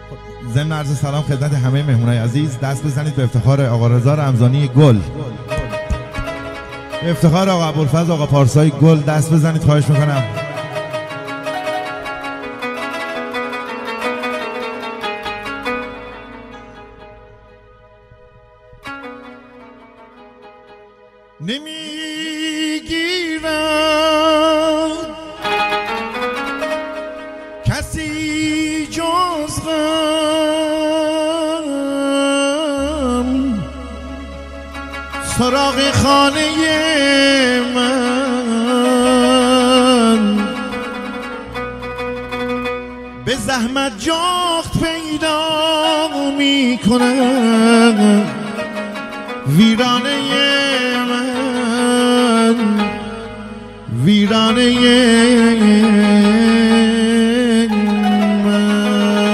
ضمن عرض سلام خدمت همه مهمونای عزیز، دست بزنید به افتخار آقا رضا رمضانی گل، به افتخار آقا ابوالفضل آقا پارسایی گل دست بزنید خواهش میکنم. نمیگیرد کسی جز غم سراغ خانه من، به زحمت جاخت پیدا میکنم ویرانه من، ویرانه من.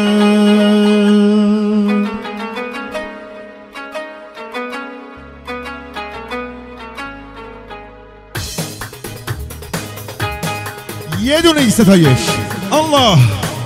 یه دونه ای ستایش الله.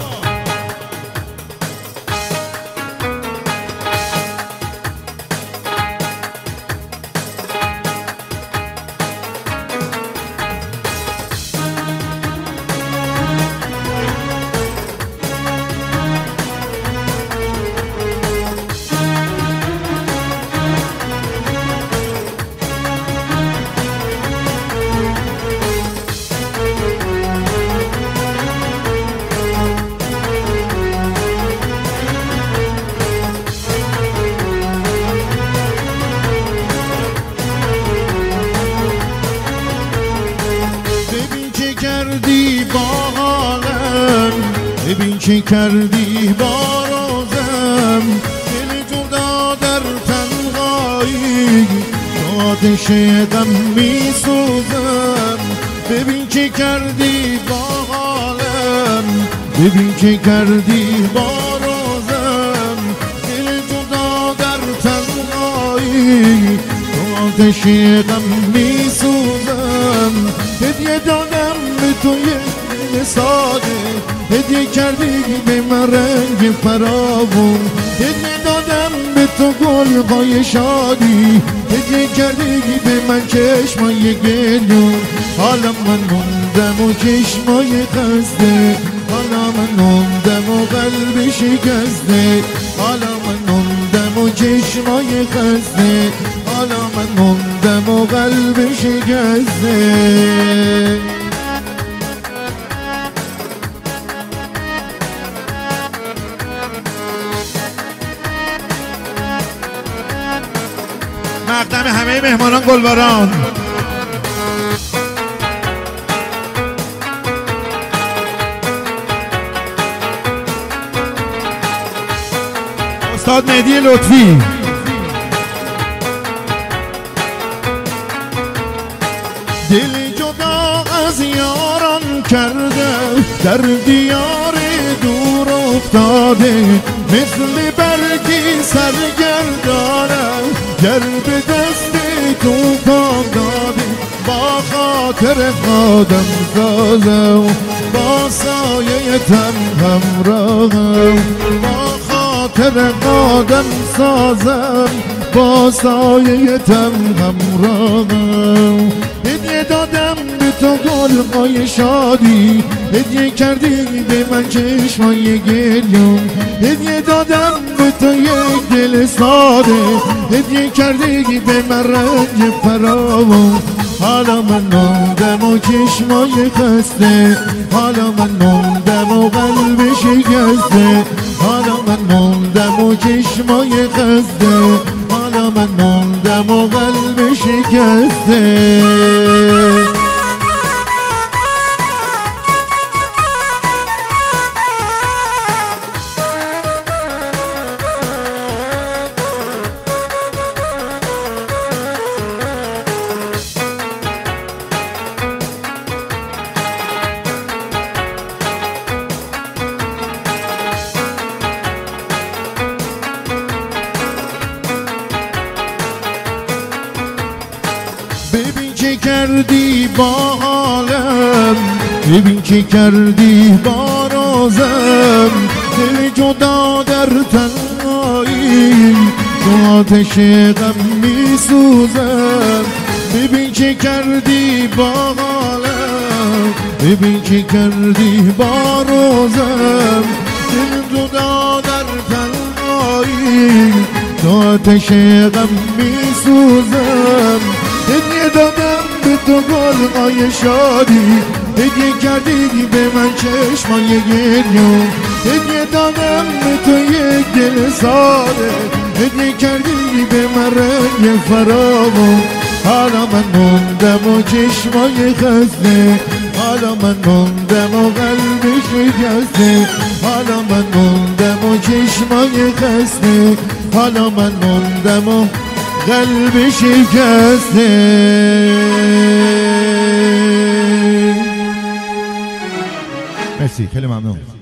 ببین چه کردی با روزم، دل جدا در تنهایی آتش غم میسوزم. ببین چه کردی با حالم، ببین چه کردی با روزم، دل جدا در تنهایی آتش غم میسوزم. هدیه دادم به تو یه ساده، هدیه کردی به من رنگ فراوون، هدیه دادم به تو گل‌های شادی، هدیه کردی به من چشمای گلون. حالا من موندم و چشمای خسته، حالا من موندم و قلب شکسته، حالا من موندم و چشمای خسته، حالا من موندم و قلب شکسته. مقدم همه مهمانان گلباران. استاد مهدی لطفی. دل جدا از یاران کرده، در دیار دور افتاده، مثل برگی سرگردانم گر به دست تو کام داده. با خاطر خودم سازم، با سایه تن همراهم، با خاطر خودم سازم، با سایه تن همراهم. هدیه دادم به تو گل‌های شادی، هدیه کردی به من چشمای گریون، هدیه دادم به تو یک دل ساده، هدیه کردی به من رنگ فراوون. حالا من موندم و چشمای خسته، حالا من موندم و قلب شکسته، حالا من موندم و چشمای خسته، حالا من موندم و قلب شکسته. ببین چه کردی با حالم، ببین چه کردی با روزم، دل جدا در تنهایی تو آتش غم می سوزم. ببین چه کردی با حالم، ببین چه کردی با روزم. دل جدا در تنهایی تو آتش غم می سوزم. هدیه دادم به تو گل‌های شادی، هدیه کردی به من چشمای گریون. هدیه دادم به تو یک دل ساده، هدیه کردی به من رنگ فراوان. حالا من موندم و چشمای خسته، حالا من موندم و قلب شکسته. حالا من موندم و چشمای خسته، حالا من موندم و قلب شکسته. مرسی، خیلی ممنون.